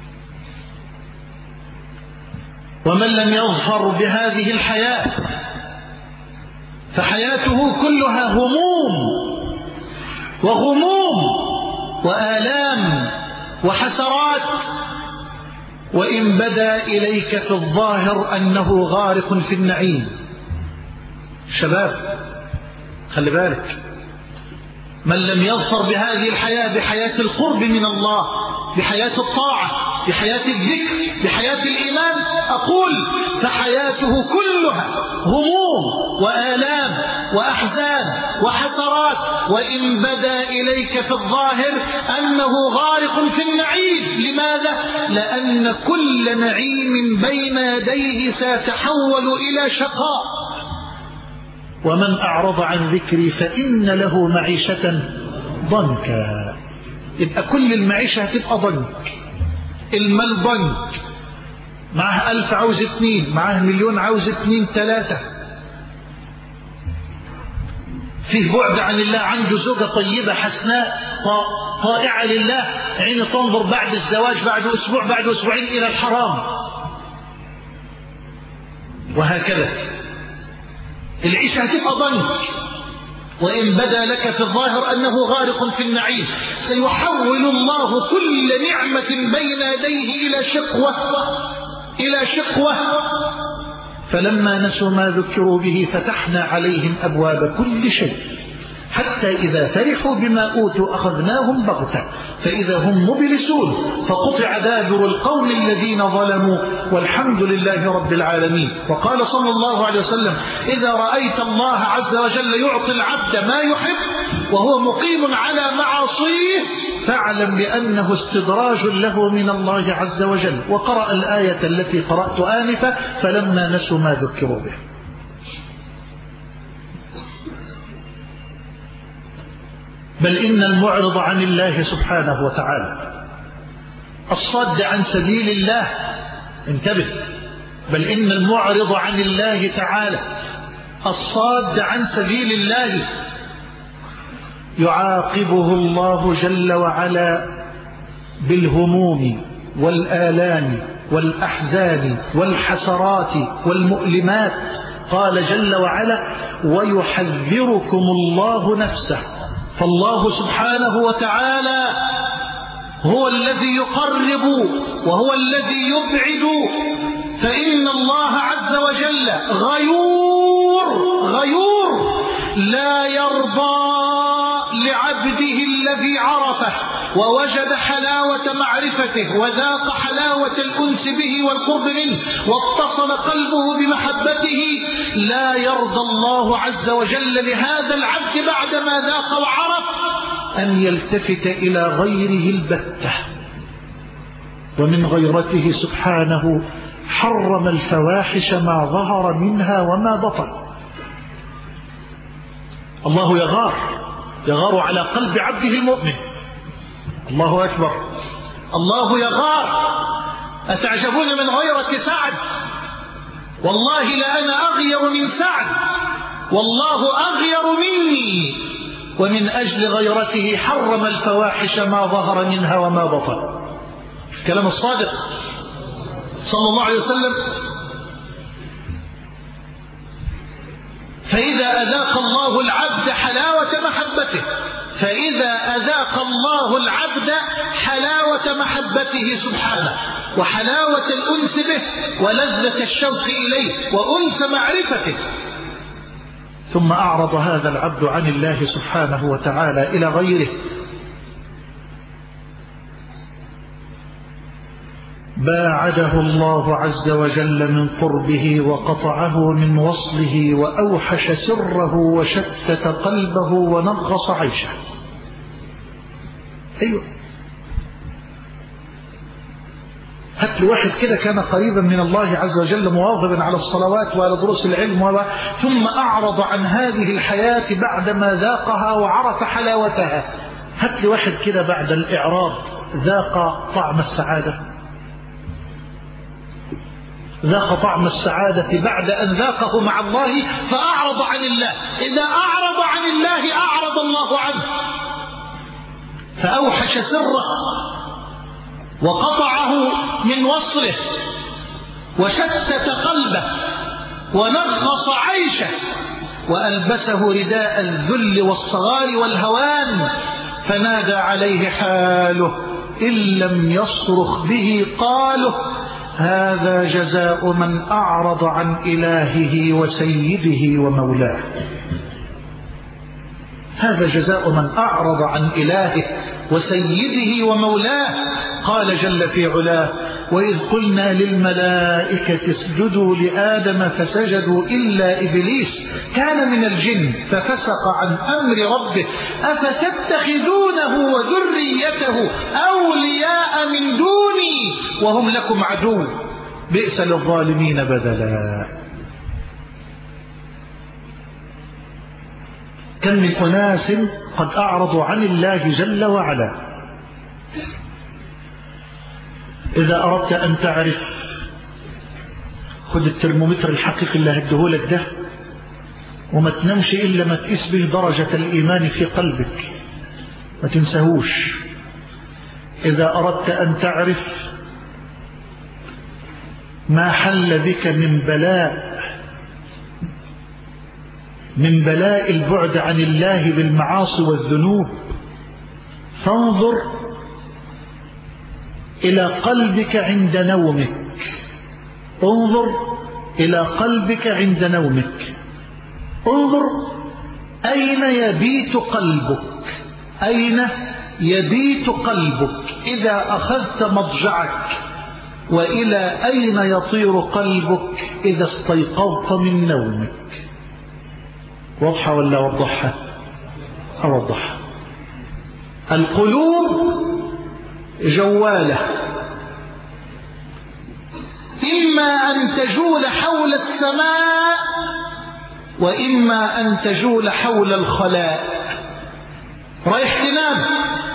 ومن لم يظفر بهذه الحياة فحياته كلها هموم وغموم وآلام وحسرات، وإن بدا إليك في الظاهر أنه غارق في النعيم. شباب خلي بالك، من لم يظفر بهذه الحياة، بحياة القرب من الله، بحياة الطاعة، بحياة الذكر، بحياة الإيمان، أقول فحياته كلها هموم وآلام وأحزان وحسرات، وإن بدا إليك في الظاهر أنه غارق في النعيم. لماذا؟ لأن كل نعيم بين يديه سيتحول إلى شقاء. ومن أعرض عن ذكري فإن له معيشة ضنكا. يبقى كل المعيشة هتبقى ضنك. المال ضنك، معه ألف عاوز اتنين، معه مليون عاوز اتنين تلاتة. فيه بعد عن الله، عنده زوجة طيبة حسناء طائعة لله، عين تنظر بعد الزواج بعد أسبوع بعد أسبوعين إلى الحرام، وهكذا. العيشة هتبقى ضنك. وإن بدا لك في الظاهر أنه غارق في النعيم، سيحول الله كل نعمة بين يديه إلى شقوة إلى شقوة. فلما نسوا ما ذكروا به فتحنا عليهم أبواب كل شيء، حتى إذا فرحوا بما أوتوا أخذناهم بغتة فإذا هم مبلسون، فقطع دابر القوم الذين ظلموا والحمد لله رب العالمين. وقال صلى الله عليه وسلم: إذا رأيت الله عز وجل يعطي العبد ما يحب وهو مقيم على معاصيه فاعلم بأنه استدراج له من الله عز وجل. وقرأ الآية التي قرأت آنفا: فلما نسوا ما ذكروا به. بل إن المعرض عن الله سبحانه وتعالى، الصد عن سبيل الله، انتبه، بل إن المعرض عن الله تعالى الصاد عن سبيل الله يعاقبه الله جل وعلا بالهموم والآلام والأحزان والحسرات والمؤلمات. قال جل وعلا: ويحذركم الله نفسه. فالله سبحانه وتعالى هو الذي يقرب وهو الذي يبعد، فإن الله عز وجل غيور غيور لا يرضى لعبده الذي عرفه ووجد حلاوة معرفته وذاق حلاوة الأنس به والقرب منه واتصل قلبه بمحبته، لا يرضى الله عز وجل لهذا العبد بعدما ذاق وعرف أن يلتفت إلى غيره البتة. ومن غيرته سبحانه حرم الفواحش ما ظهر منها وما بطن. الله يغار يغار على قلب عبده المؤمن. الله أكبر. الله يغار. أتعجبون من غيرة سعد؟ والله لأنا أغير من سعد، والله أغير مني. ومن أجل غيرته حرم الفواحش ما ظهر منها وما بطن. كلام الصادق صلى الله عليه وسلم. فإذا أذاق الله العبد حلاوة محبته فإذا أذاق الله العبد حلاوة محبته سبحانه وحلاوة الأنس به ولذة الشوق إليه وأنس معرفته، ثم أعرض هذا العبد عن الله سبحانه وتعالى إلى غيره، باعده الله عز وجل من قربه وقطعه من وصله وأوحش سره وشتت قلبه ونغص عيشه. أيوة، هات لي واحد كده كان قريبا من الله عز وجل مواظبا على الصلوات وعلى دروس العلم ثم أعرض عن هذه الحياة بعدما ذاقها وعرف حلاوتها. هات لي واحد كده بعد الإعراض ذاق طعم السعادة، ذاق طعم السعادة بعد أن ذاقه مع الله فأعرض عن الله. إذا أعرض عن الله أعرض الله عنه، فأوحش سره وقطعه من وصله وشتت قلبه ونغص عيشه وألبسه رداء الذل والصغار والهوان، فنادى عليه حاله إن لم يصرخ به قاله هذا جزاء من أعرض عن إلهه وسيده ومولاه. هذا جزاء من أعرض عن إلهه وسيده ومولاه. قال جل في علاه وإذ قلنا للملائكة اسجدوا لآدم فسجدوا إلا إبليس كان من الجن ففسق عن أمر ربه أفتتخذونه وذريته أولياء من دوني وهم لكم عدو بئس للظالمين بدلا. كم من أناس قد أعرضوا عن الله جل وعلا. إذا أردت أن تعرف خذ الترمومتر الحقيقي اللي هديهولك ده وما تنامش إلا ما تقيس به درجة الإيمان في قلبك، ما تنساهوش. إذا أردت أن تعرف ما حل بك من بلاء من بلاء البعد عن الله بالمعاصي والذنوب، فانظر إلى قلبك عند نومك. انظر إلى قلبك عند نومك. انظر أين يبيت قلبك، أين يبيت قلبك إذا أخذت مضجعك، وإلى أين يطير قلبك إذا استيقظت من نومك. واضحة ولا وضحها؟ أوضحها. القلوب جوالة، إما أن تجول حول السماء وإما أن تجول حول الخلاء. رايح تنام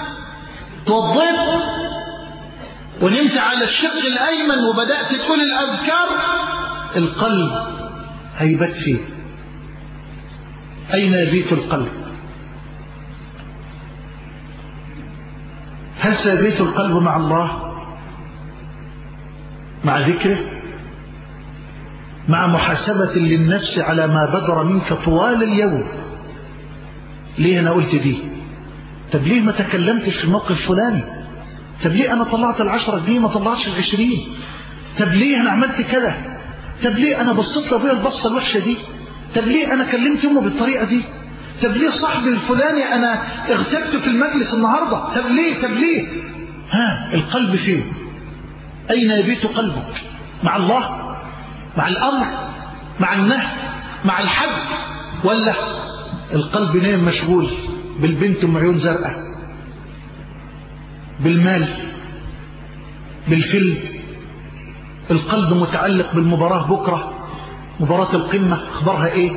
توضيت ونمت على الشق الأيمن وبدأت تقول الأذكار، القلب هيبت فيه. أين يبيت القلب؟ هل سيبيت القلب مع الله، مع ذكره، مع محاسبة للنفس على ما بدر منك طوال اليوم؟ ليه أنا قلت دي؟ طب ليه ما تكلمتش في الموقف الفلاني؟ طب ليه أنا طلعت العشرة جنيه ما طلعتش العشرين؟ طب ليه أنا عملت كذا؟ طب ليه أنا بصيت لأبويا البصة الوحشة دي؟ طب ليه أنا كلمت أمه بالطريقة دي؟ طب ليه صاحبي الفلاني أنا اغتبته في المجلس النهاردة؟ طب ليه؟ طب ليه؟ ها، القلب فين؟ أين يبيت قلبك؟ مع الله؟ مع الأمر؟ مع النهي؟ مع الحج؟ ولا القلب نايم مشغول بالبنت ام عيون زرقاء، بالمال، بالفيلم؟ القلب متعلق بالمباراة بكرة، مباراة القمة اخبارها ايه؟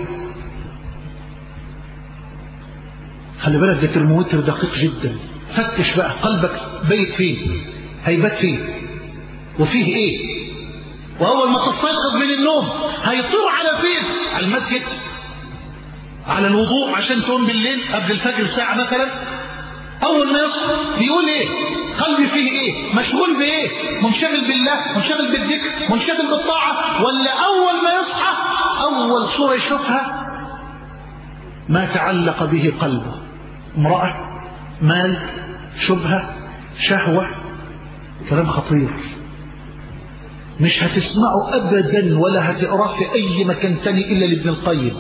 خلي بالك ده ترمومتر دقيق جدا. فتش بقى قلبك بيت فيه، هيبات فيه، وفيه ايه؟ واول ما تستيقظ من النوم هيطير على فين؟ على المسجد، على الوضوء عشان تقوم بالليل قبل الفجر ساعة مثلا. اول ما يصحى بيقول ايه؟ قلبي فيه ايه؟ مشغول بايه؟ منشغل بالله، منشغل بالذكر، منشغل بالطاعة؟ ولا اول ما يصحى اول صورة يشوفها ما تعلق به قلبه؟ امرأة، مال، شبهة، شهوة. كلام خطير مش هتسمعه ابدا ولا هتقراه في اي مكان تاني الا لابن القيم،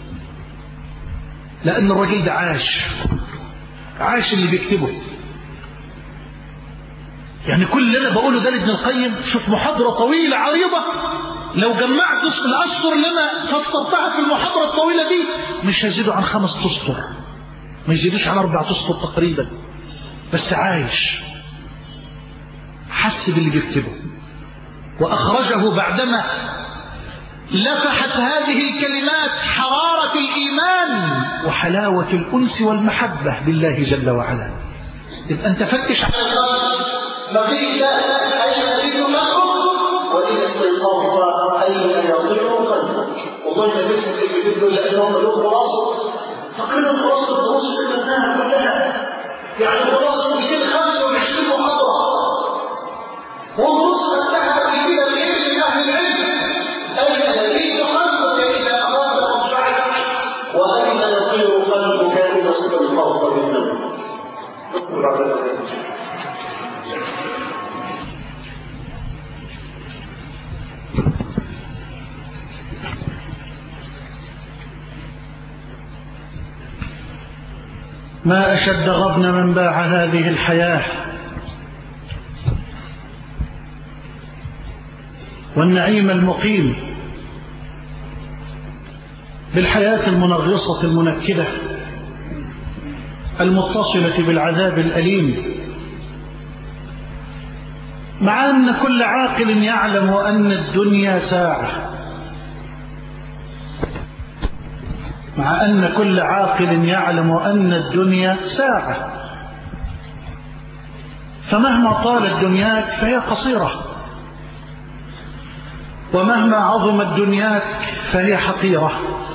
لان الراجل ده عاش عاش اللي بيكتبه. يعني كل اللي انا بقوله ده لابن القيم. شوف محاضرة طويلة عريضة، لو جمعت الاسطر اللي انا فسرتها في المحاضرة الطويلة دي مش هيزيدوا عن خمس اسطر، ما يزيدوش عن اربع اسطر تقريبا. بس عايش، حس باللي بيكتبه، واخرجه بعدما لفحت هذه الكلمات حرارة الإيمان وحلاوة الأنس والمحبة بالله جل وعلا. يبقى أنت فتش على لقيت أين يبيت لكم وإن استيقظت أين يطير قلبك. والله ليس في الفيديو لأنه قلوب راسه تقريبا راسه الدروس اللي خدناها كلها، يعني راسه مئتين وخمسة وعشرين محاضرة، والدروس خدناها كثيرا بإذن أهل العلم. أين يبيت قلبك إذا أراد مضجعك خاصة بالنوم. نقول بعد ذلك ما أشد غبن من باع هذه الحياة والنعيم المقيم بالحياة المنغصة المنكدة المتصلة بالعذاب الأليم، مع أن كل عاقل يعلم أن الدنيا ساعة، مع أن كل عاقل يعلم أن الدنيا ساعة، فمهما طالت دنياك فهي قصيرة، ومهما عظمت دنياك فهي حقيرة،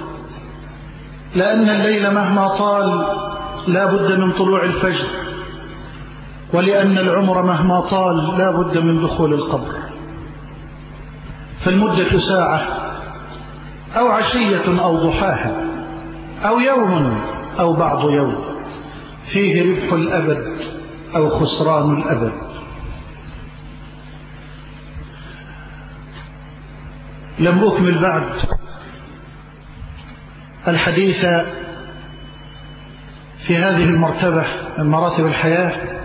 لأن الليل مهما طال لا بد من طلوع الفجر، ولأن العمر مهما طال لا بد من دخول القبر. فالمدة ساعة أو عشية أو ضحاها أو يوم أو بعض يوم، فيه ربح الأبد أو خسران الأبد. لم أكمل بعد الحديث في هذه المرتبة من مراتب الحياة،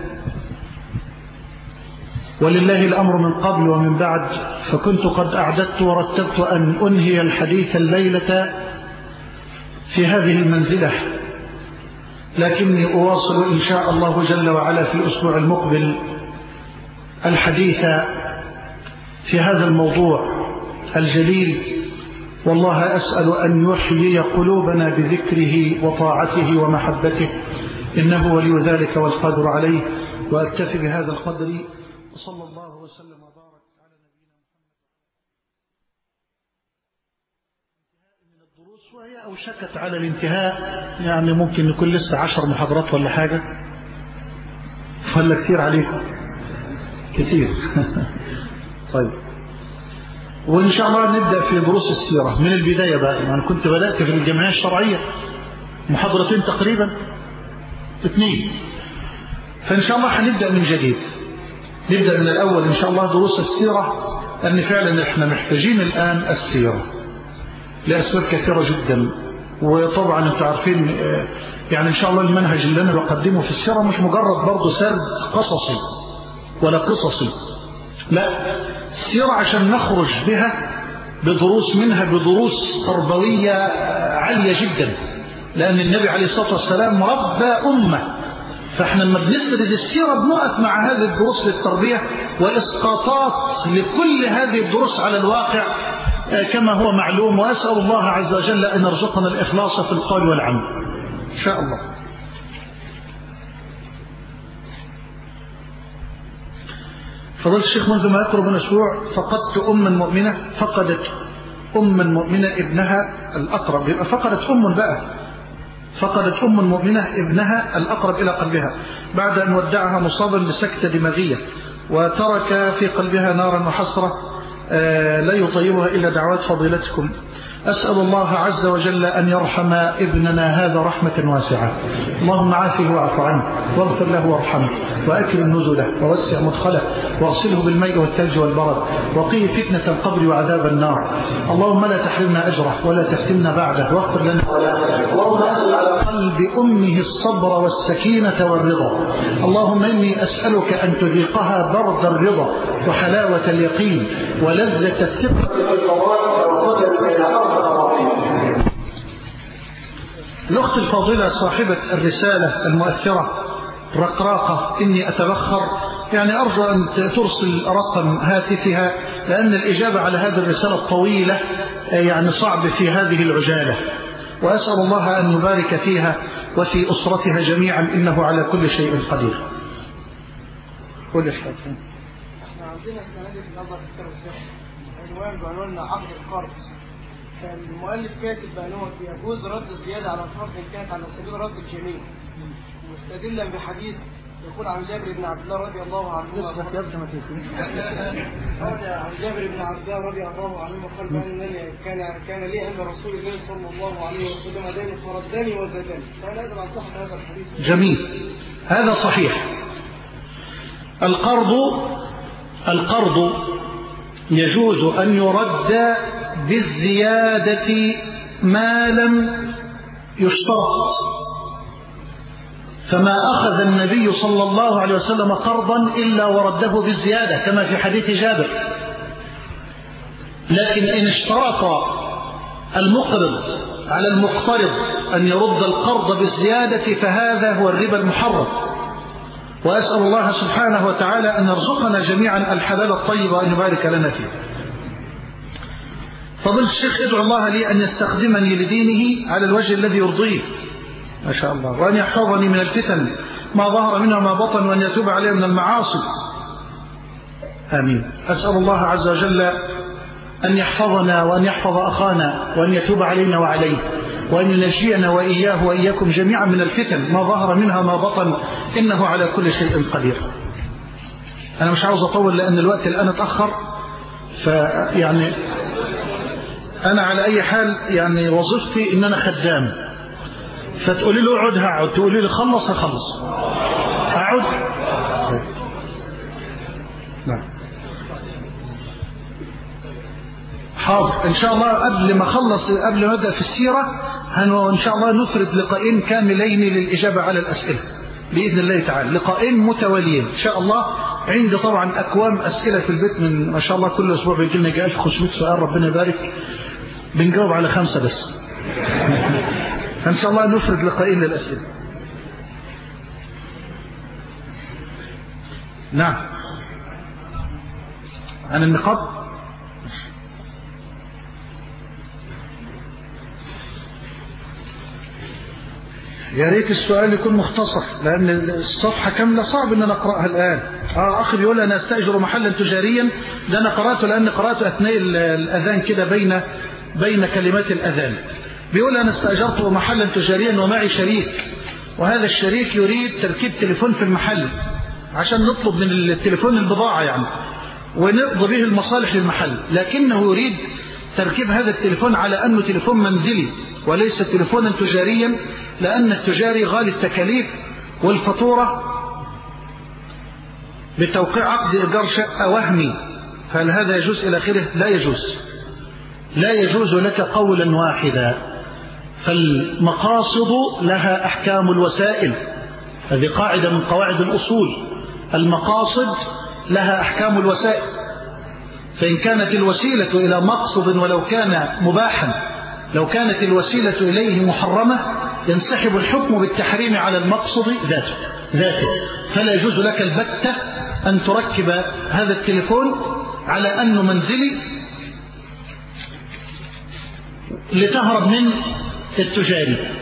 ولله الأمر من قبل ومن بعد، فكنت قد أعددت ورتبت أن أنهي الحديث الليلة في هذه المنزلة، لكني أواصل إن شاء الله جل وعلا في الأسبوع المقبل الحديث في هذا الموضوع الجليل، والله أسأل أن يحيي قلوبنا بذكره وطاعته ومحبته، إنه ولي ذلك والقادر عليه. وأكتفي بهذا القدر، وصلى الله وسلم وبارك على نبينا محمد. من الدروس وهي أوشكت على الانتهاء، يعني ممكن يكون لسه عشر محاضرات ولا حاجة، ولا كثير عليكم؟ كثير. طيب، وإن شاء الله نبدأ في دروس السيرة من البداية بقى. أنا كنت بدأت في الجمعية الشرعية محاضرتين تقريبا، اثنين، فإن شاء الله هنبدأ من جديد، نبدأ من الأول إن شاء الله دروس السيرة، لأن فعلا إحنا محتاجين الآن السيرة لأسباب كثيرة جدا. وطبعا أنتم عارفين يعني إن شاء الله المنهج اللي أنا بقدمه في السيرة مش مجرد برضه سرد قصصي ولا قصصي، لا، السيرة عشان نخرج بها بدروس، منها بدروس تربوية عالية جدا، لأن النبي عليه الصلاة والسلام ربى أمة، فإحنا لما بنسرد السيرة بنقف مع هذه الدروس للتربية وإسقاطات لكل هذه الدروس على الواقع كما هو معلوم. وأسأل الله عز وجل أن يرزقنا الإخلاص في القول والعمل إن شاء الله. فضلت الشيخ منذ ما يقرب من أسبوع فقدت أما مؤمنة، فقدت أما مؤمنة ابنها الأقرب، يبقى فقدت أم بقى، فقدت أم مؤمنة ابنها الأقرب إلى قلبها بعد أن ودعها مصابا بسكتة دماغية، وترك في قلبها نارا وحسرة لا يطيبها إلا دعوات فضيلتكم. أسأل الله عز وجل أن يرحم ابننا هذا رحمة واسعة، اللهم عافه واعف عنه واغفر له وارحمه وأكرم نزله ووسع مدخله واغسله بالماء والثلج والبرد وقيه فتنة القبر وعذاب النار. اللهم لا تحرمنا أجره ولا تفتنا بعده واغفر لنا. اللهم أسأل على قلب أمه الصبر والسكينة والرضا. اللهم إني أسألك أن تذيقها برد الرضا وحلاوة اليقين ولذة الثقة في القضاء وقدر إلى أرض الرحيم. الأخت الفاضلة صاحبة الرسالة المؤثرة رقراقة، إني أتبخر يعني أرجو أن ترسل رقم هاتفها، لأن الإجابة على هذه الرسالة الطويلة يعني صعب في هذه العجالة، وأسأل الله أن يبارك فيها وفي أسرتها جميعا، إنه على كل شيء قدير. كل شيء. احنا عندنا السنة دي في الأزهر في الترسيح عنوان بعنوان عقد القرض، كان المؤلف كاتب بعنوان يجوز رد الزيادة على الفرض إن كانت على سبيل رد الجميع، مستدلا بحديث يقول عن جابر بن عبد الله رضي الله عنهما عن جابر بن عبد الله رضي الله عنهما قال بأنني كان كان لي عند رسول الله صلى الله عليه وسلم دين فردني وزادني. فأنا أدري عن صحة هذا الحديث. جميل، هذا صحيح. القرض القرض يجوز أن يرد بالزيادة ما لم يشترط، فما أخذ النبي صلى الله عليه وسلم قرضا إلا ورده بالزيادة كما في حديث جابر. لكن إن اشترط المقرض على المقترض أن يرد القرض بالزيادة فهذا هو الربا المحرم. وأسأل الله سبحانه وتعالى أن يرزقنا جميعا الحلال الطيب وأن يبارك لنا فيه. فضل الشيخ ادعو الله لي أن يستخدمني لدينه على الوجه الذي يرضيه ما شاء الله، وأن يحفظني من الفتن ما ظهر منها ما بطن، وأن يتوب عليه من المعاصي. آمين. أسأل الله عز وجل أن يحفظنا وأن يحفظ أخانا وأن يتوب علينا وعليه، وأن ينجينا وإياه وإياكم جميعا من الفتن ما ظهر منها ما بطن، إنه على كل شيء قدير. أنا مش عاوز أطول لأن الوقت الآن اتأخر، فيعني أنا على أي حال يعني وظيفتي إن أنا خدام، فتقولي له اقعد هقعد، تقولي لي خلص هخلص. أقعد؟ نعم حاضر. إن شاء الله قبل ما أخلص قبل ما أبدأ في السيرة إن شاء الله نفرد لقاءين كاملين للإجابة على الأسئلة بإذن الله تعالى، لقاءين متواليين إن شاء الله. عندي طبعا أكوام أسئلة في البيت من ما شاء الله، كل أسبوع بيجي لنا ألف وخمسمائة سؤال، ربنا يبارك. بنجاوب على خمسة بس. فإن شاء الله نفرد لقاءين للأسئلة. نعم عن النقاب. يا ريت السؤال يكون مختصر لأن الصفحة كاملة صعب أن نقرأها الآن. آه أخي بيقول أنا أستأجر محلا تجاريا، ده أنا قرأته لأن قرأته أثناء الأذان كده بين بين كلمات الأذان. بيقول أنا استأجرت محلا تجاريا ومعي شريك، وهذا الشريك يريد تركيب تليفون في المحل عشان نطلب من التليفون البضاعة يعني ونقضي به المصالح للمحل، لكنه يريد تركيب هذا التليفون على أنه تليفون منزلي وليس تليفونا تجاريا، لأن التجاري غالي التكاليف والفاتورة بتوقيع عقد إيجار شقة وهمي، فهل هذا يجوز إلى آخره؟ لا يجوز، لا يجوز لك قولا واحدا. فالمقاصد لها أحكام الوسائل، هذه قاعدة من قواعد الأصول، المقاصد لها أحكام الوسائل، فإن كانت الوسيلة إلى مقصد ولو كان مباحا، لو كانت الوسيلة إليه محرمة ينسحب الحكم بالتحريم على المقصد ذاته ذاته فلا يجوز لك البتة أن تركب هذا التليفون على أنه منزلي لتهرب من التجاري.